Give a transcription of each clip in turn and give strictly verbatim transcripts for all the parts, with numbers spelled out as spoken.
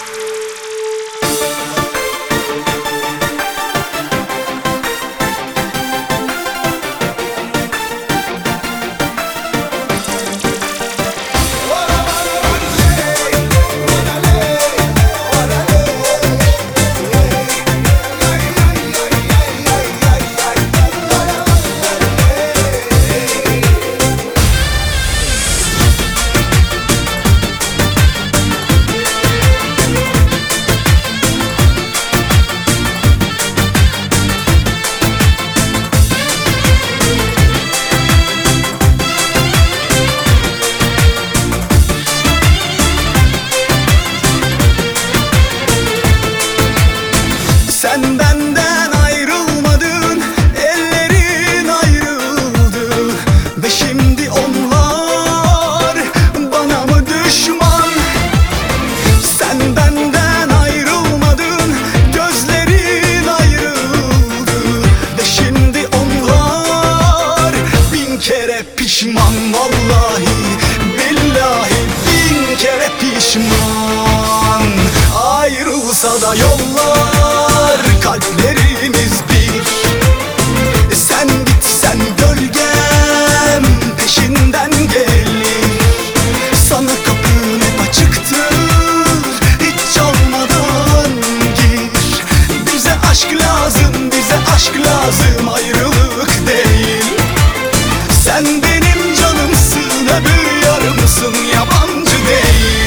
Sen benden ayrılmadın, ellerin ayrıldı ve şimdi onlar bana mı düşman? Sen benden ayrılmadın, gözlerin ayrıldı ve şimdi onlar bin kere pişman. Vallahi billahi bin kere pişman. Ayrılsa da yollar, kalplerimiz bir. Sen gitsen gölgem peşinden gelir. Sana kapım hep açıktır, hiç çalmadan gir. Bize aşk lazım, bize aşk lazım, ayrılık değil. Sen benim canımsın, öbür yarımsın, yabancı değil.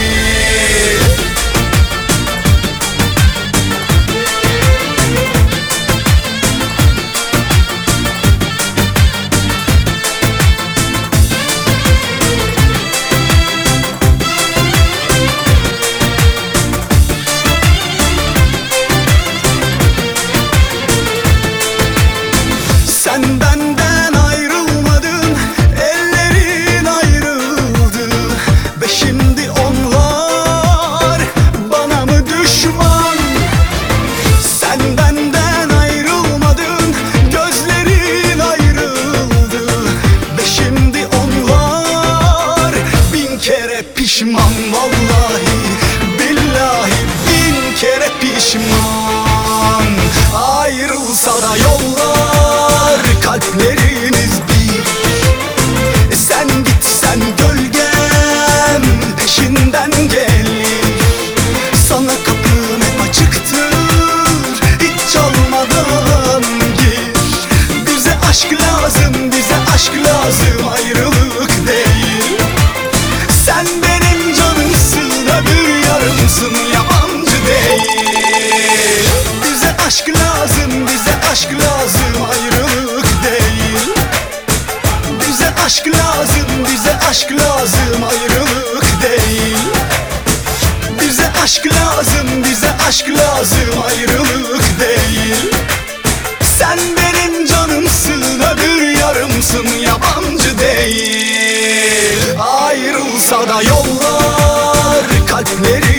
Sen benden ayrılmadın, ellerin ayrıldı ve şimdi onlar bana mı düşman? Sen benden ayrılmadın, gözlerin ayrıldı ve şimdi onlar bin kere pişman. Vallahi billahi bin kere pişman. Ayrılsa da yollar, kalplerimiz bir. Sen gitsen gölgem peşinden gelir. Sana kapım hep açıktır, hiç çalmadan gir. Bize aşk lazım, bize aşk lazım, ayrılık değil. Sen benim canımsın, öbür yarımsın, yabancı değil. Bize aşk lazım, bize aşk lazım, ayrılık değil. Bize aşk lazım, bize aşk lazım, ayrılık değil. Bize aşk lazım, bize aşk lazım, ayrılık değil. Sen benim canımsın, öbür yarımsın, yabancı değil. Ayrılsa da yollar, kalpleri